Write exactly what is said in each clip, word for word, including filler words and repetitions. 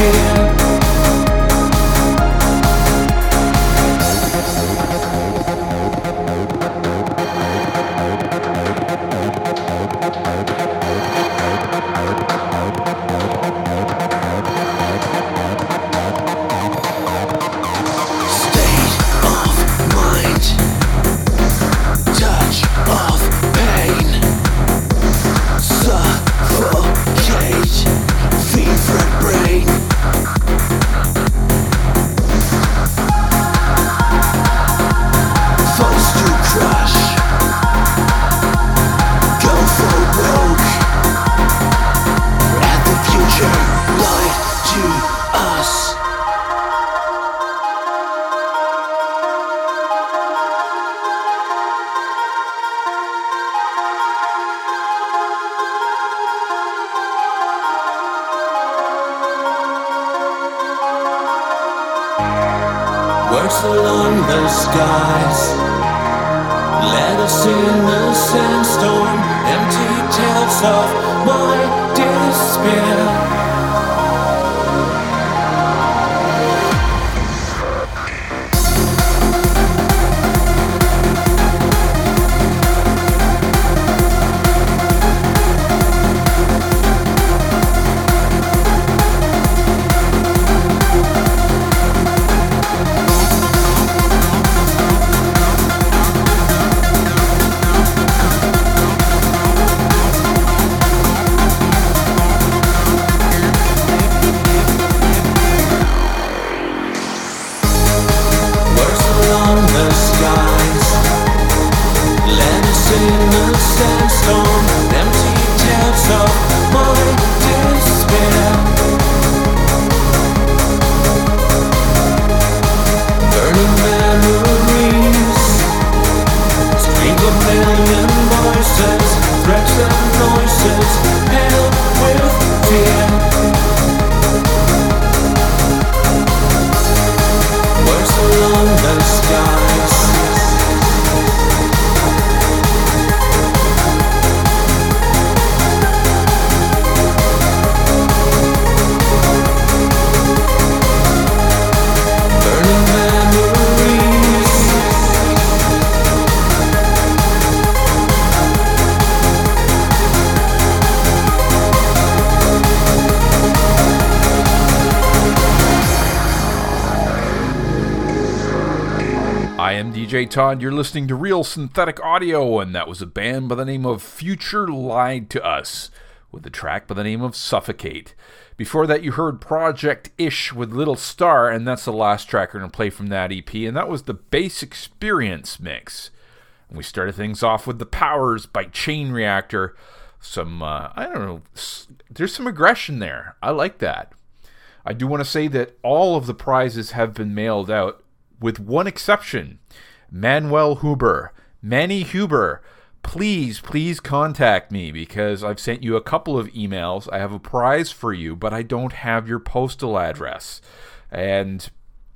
Works along the skies, let us in the sandstorm, empty tales of my despair. D J Todd, you're listening to Real Synthetic Audio, and that was a band by the name of Future Lied to Us, with a track by the name of Suffocate. Before that, you heard Project Ish with Little Star, and that's the last track we're going to play from that E P, and that was the Bass Experience mix. And we started things off with The Powers by Chain Reactor. Some, uh, I don't know, there's some aggression there. I like that. I do want to say that all of the prizes have been mailed out, with one exception. Manuel Huber, Manny Huber, please, please contact me because I've sent you a couple of emails. I have a prize for you, but I don't have your postal address. And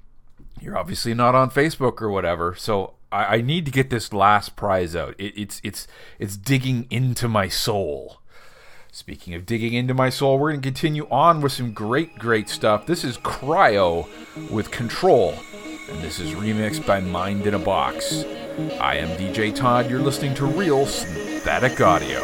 you're obviously not on Facebook or whatever, so I, I need to get this last prize out. It, it's, it's, it's digging into my soul. Speaking of digging into my soul, we're going to continue on with some great, great stuff. This is Cryo with Control. And this is remixed by Mind in a Box. I am D J Todd. You're listening to Real Synthetic Audio.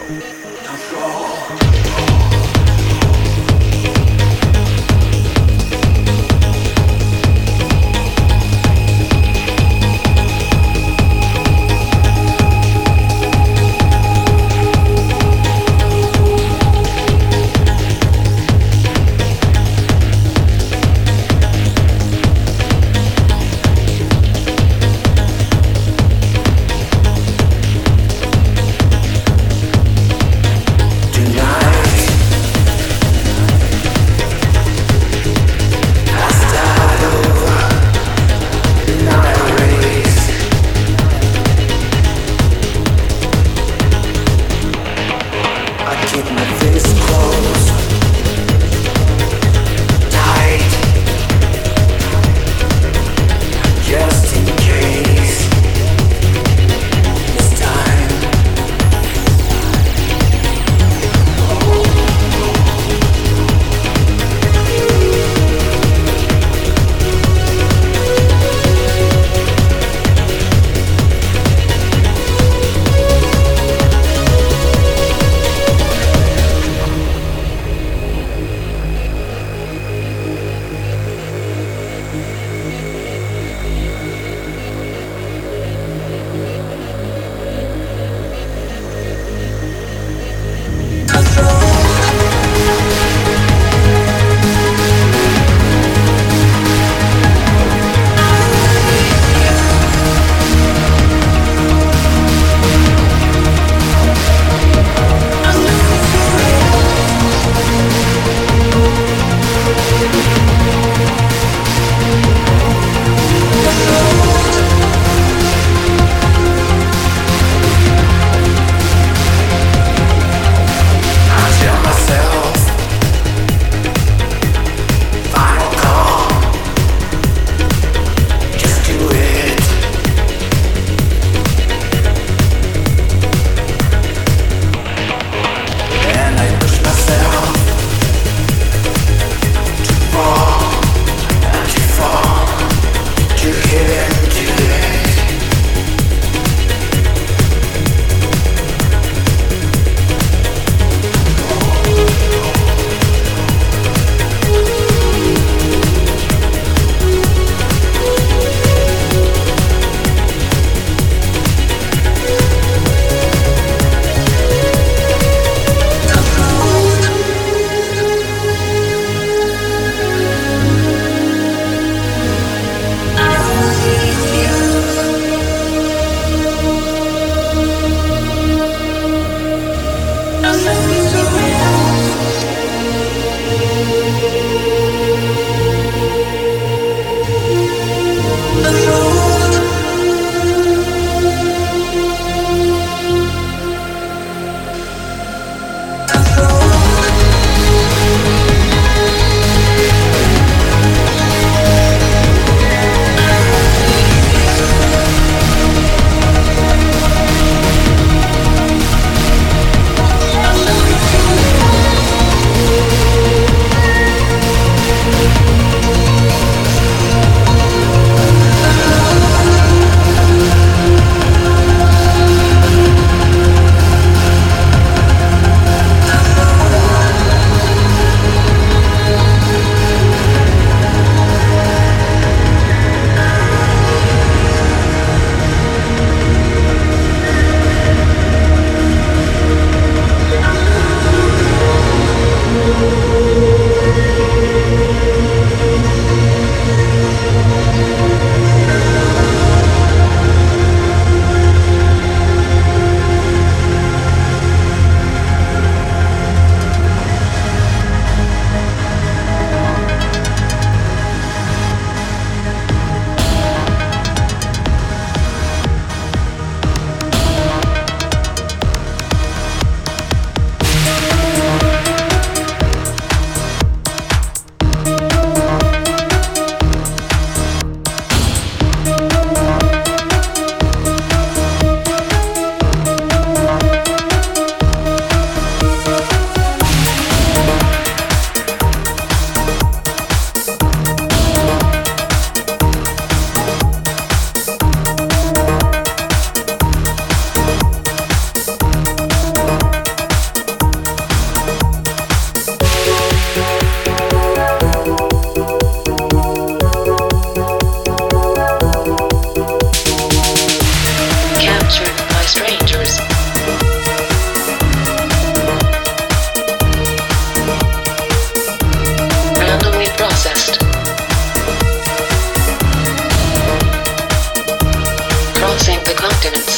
sustenance.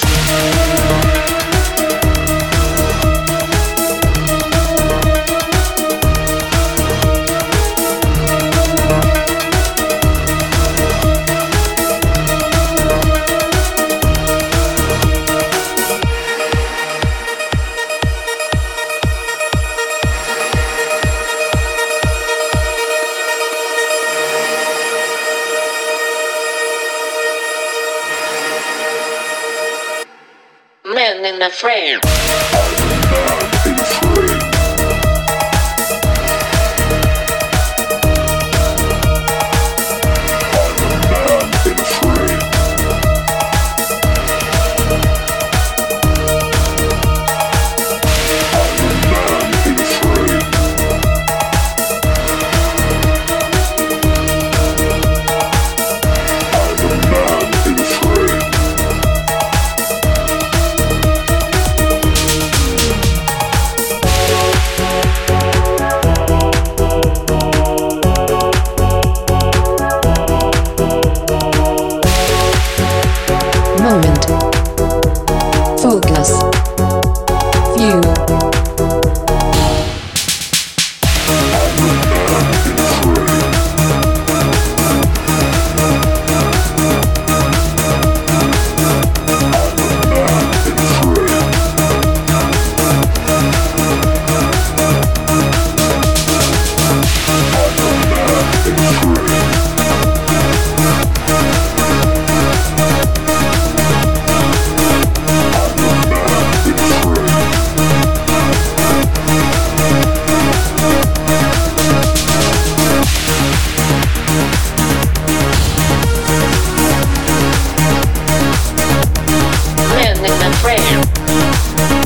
Man in the frame. Moment. Focus. View. Man in the frame.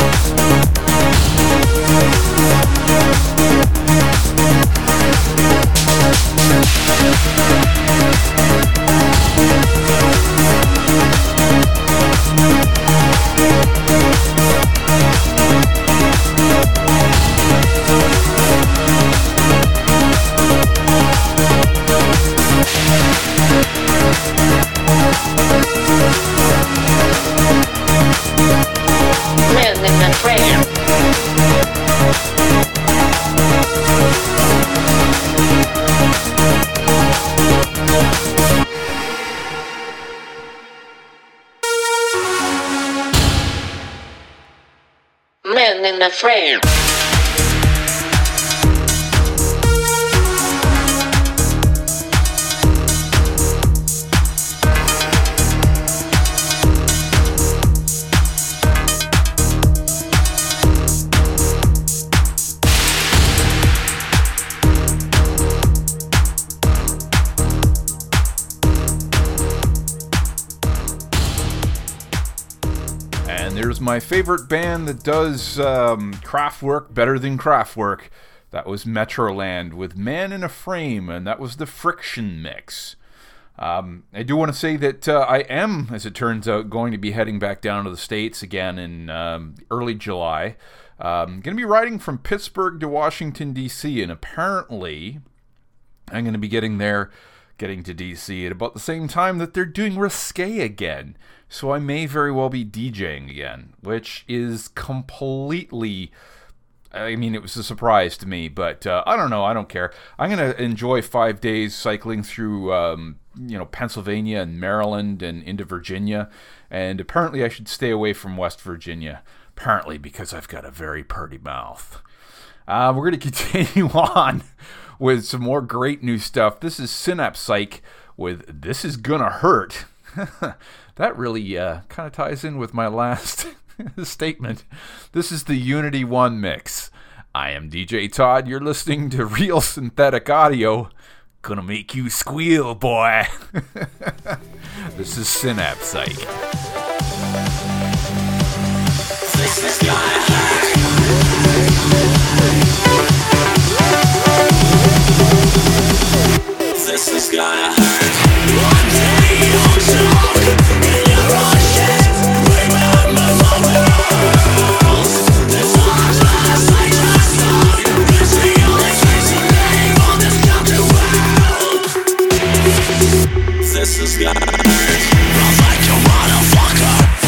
Man in the frame. Man in the frame. And there's my favorite band that does um, Kraftwerk better than Kraftwerk. That was Metroland with Man in a Frame, and that was the Friction mix. Um, I do want to say that uh, I am, as it turns out, going to be heading back down to the States again in um, early July. Um, going to be riding from Pittsburgh to Washington, D C, and apparently I'm going to be getting there, getting to D C at about the same time that they're doing Risque again. So I may very well be DJing again, which is completely... I mean, it was a surprise to me, but uh, I don't know. I don't care. I'm going to enjoy five days cycling through, um, you know, Pennsylvania and Maryland and into Virginia. And apparently I should stay away from West Virginia. Apparently because I've got a very purty mouth. Uh, we're going to continue on with some more great new stuff. This is Synapse Psych with This Is Gonna Hurt. That really uh, kind of ties in with my last statement. This is the Unity One mix. I am D J Todd. You're listening to Real Synthetic Audio. Gonna make you squeal, boy. This is Synapse Psych. This is gonna hurt. This is gonna hurt. One day you'll talk in your own shit. Remember the rules. This one's last I trust on. It's the only trace of name on this counter world. This is gonna hurt. I'll fight you, motherfucker.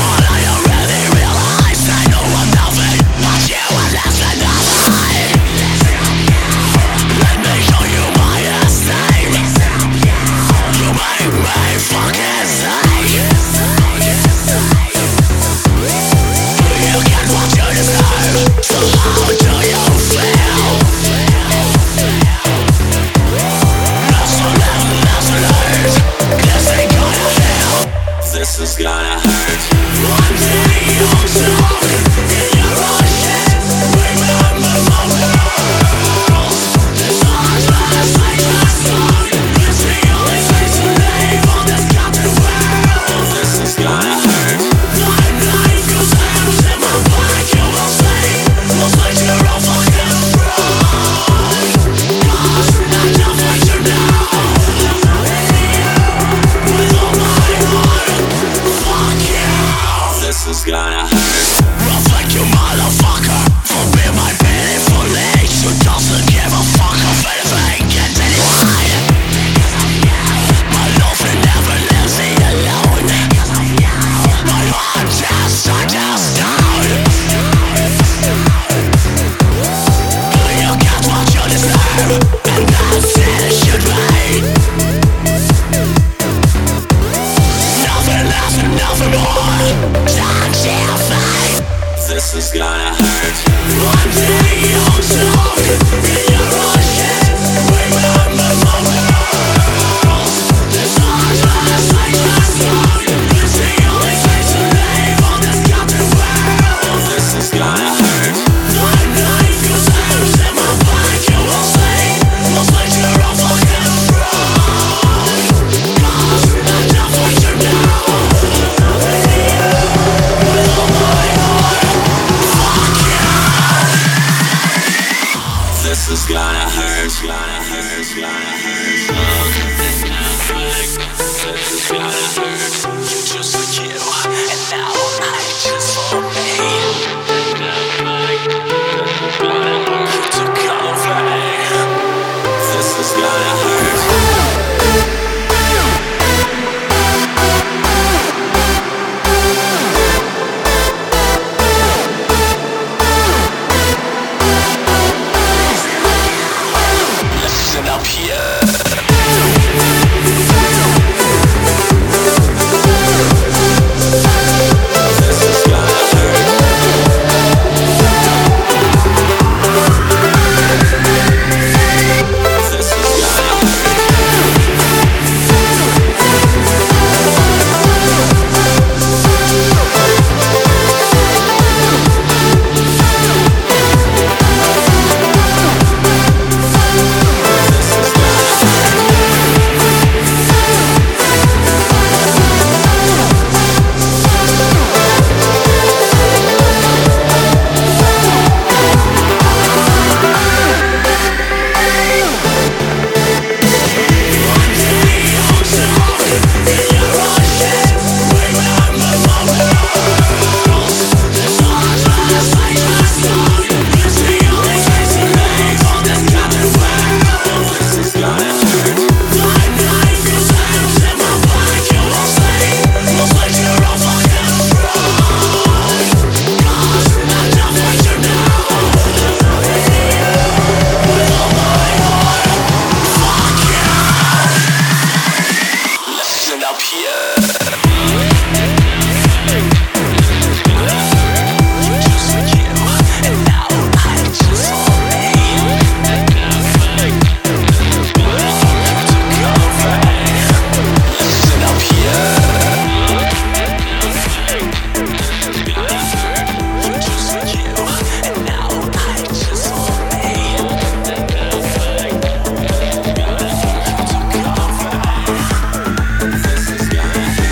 This is gonna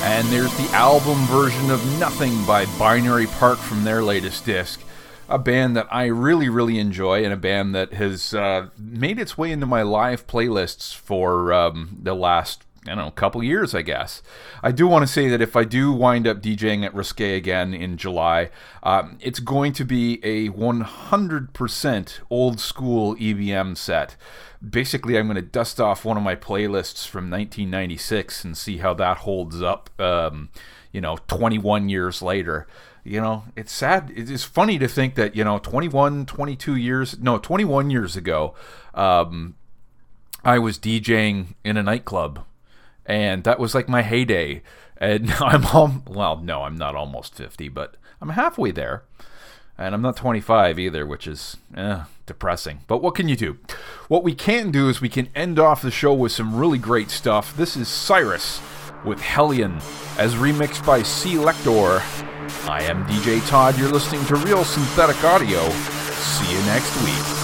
And there's the album version of Nothing by Binary Park from their latest disc. A band that I really, really enjoy, and a band that has uh, made its way into my live playlists for um, the last, I don't know, couple years, I guess. I do want to say that if I do wind up DJing at Risque again in July, um, it's going to be a one hundred percent old school E B M set. Basically, I'm going to dust off one of my playlists from nineteen ninety-six and see how that holds up, um, you know, twenty-one years later. You know, it's sad. It's funny to think that, you know, twenty-one, twenty-two years, no, twenty-one years ago, um, I was DJing in a nightclub, and that was like my heyday. And now I'm, al- well, no, I'm not almost fifty, but I'm halfway there. And I'm not twenty-five either, which is eh, depressing. But what can you do? What we can do is we can end off the show with some really great stuff. This is Cyrus with Hellion, as remixed by C-Lector. I am D J Todd. You're listening to Real Synthetic Audio. See you next week.